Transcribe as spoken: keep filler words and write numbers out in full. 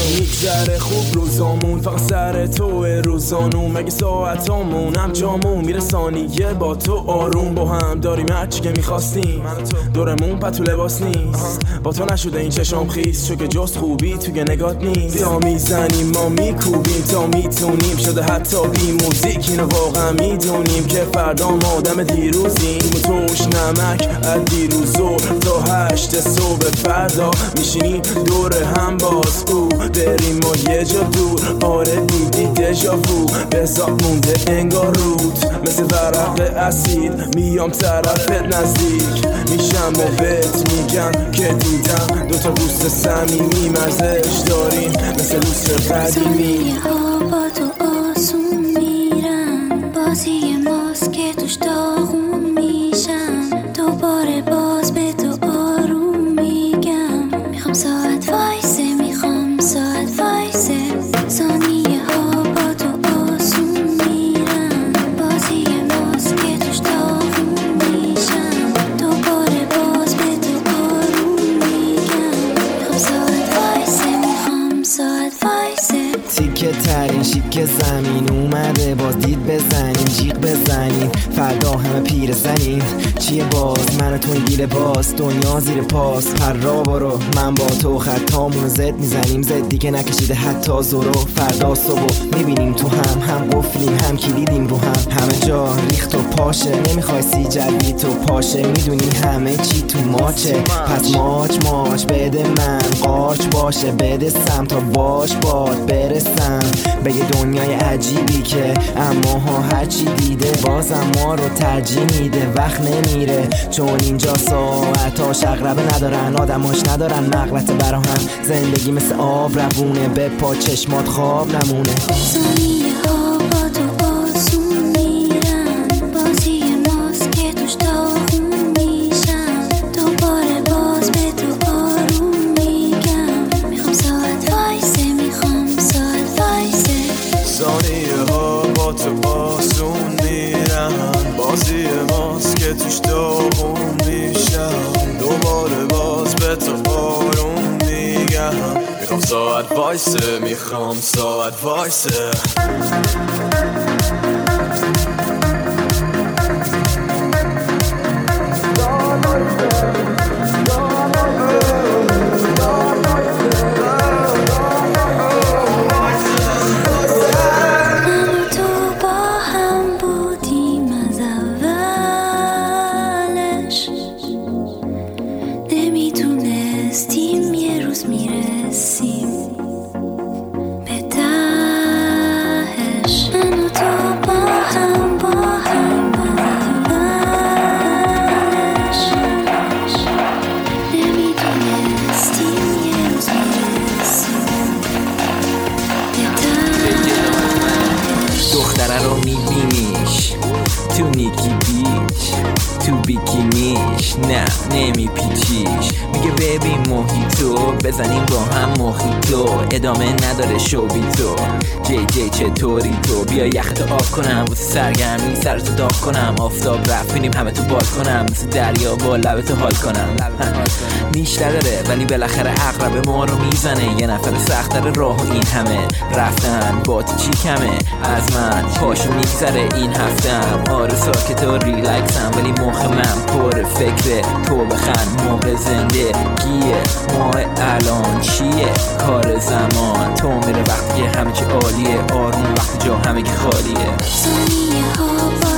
میگذره خوب روزامون، فقط سر توه روزانون، مگه ساعتامون هم جامون میره ثانیه با تو آروم. با هم داریم هرچی که میخواستیم، دورمون پتو لباس نیست، با تو نشده این چشام خیس، چون که جست خوبی توی نگات نیست. تا میزنیم ما میکوبیم تا میتونیم، شده حتی بی موزیک اینو واقعا میدونیم که فردا ما آدم دیروزیم. توش نمک از دیروزو تا هشت صبح فردا میشینیم دور هم باز او بریم ما یه جا دور. آره دیدی دژاوو بزاد مونده انگار رود، مثل ورق اسید میام طرفت نزدیک میشم و بهت میگم که دیدم دوتا دوست صمیمی مرزش داریم مثل لوس قدیمی. ثانیه ها با تو آسون میرن، بازی ماست که توش داغون میشم، دوباره باز به تو آروم میگم میخوام ساعت وایسه، میخوام ساعت وایسه. ثانیه ها با تو آسون میرن، بازی ماست که توش داغون میشم، دوباره باز به تو آروم میگم میخوام ساعت وایسه، میخوام ساعت وایسه. تیکه ترین شیک زمین اومده، باز دید بزنیم جیغ بزنیم فردا همه پیر زنیم. چیه باز من و تو گیره باز دنیا زیر پاس، پر را برو من با تو خطامونو زد میزنیم، زدی که نکشیده حتی زورو. فردا صبح میبینیم تو هم هم قفلیم هم کلیدیم رو هم، همه جا ریخت و پاشه، نمیخوای سی جدی تو پاشه، میدونی همه چی تو ماچه. پس ماچ ماچ بده من قاچ باشه، بده سم تا باش باد برسم به یه دنیای عجیبی که اما ها هرچی دیده بازم ما رو ترجیح میده. وقت نمیره چون اینجا ساعتاش اغربه ندارن، آدماش ندارن نقلت برا هم، زندگی مثل آب روونه به پا چشمات خواب نمونه. ثانیه ها با تو آسون میرن، بازی ماست که توش داغون میشم، دوباره باز به تو آروم میگم میخوام ساعت وایسه، میخوام ساعت وایسه. ثانیه ها با تو آسون میرن، بازی ماست که توش داغون میشم، دوباره باز به تو آروم میگم میخوام ساعت وایسه، میخوام ساعت وایسه. نمیتونستیم یه روز میرسیم به تهش، من و تو با هم با هم اولش، نمیتونستیم یه روز میرسیم به تهش. دختره رو میبینیش تو نیکی بیچ تو بیکینیش، نه نمیپیچیش، میگه ببین موهیتو بزنیم با هم موهیتو، ادامه نداره شو بی تو. جی جی چطوری تو؟ بیا یخت آب کنم واسه سرگرمی سرتو داغ کنم، آفتاب رفت بینیم همه تو بال کنم، مثل دریا با لبتو حال کنم. نیش نداره ولی بالاخره عقرب ما رو میزنه، یه نفر سخت‌تر راه و این همه رفتن با تو چی کمه از من پاشو میگذره این هفتم. آره ساکت و ریلکسم ولی مخ من پر فکره، تو بخند موقع زنده گیه ماه الان چیه کار زمان، تو میره وقتی که همه چی عالیه، آروم وقتی جا همه که خالیه. ثانیه ها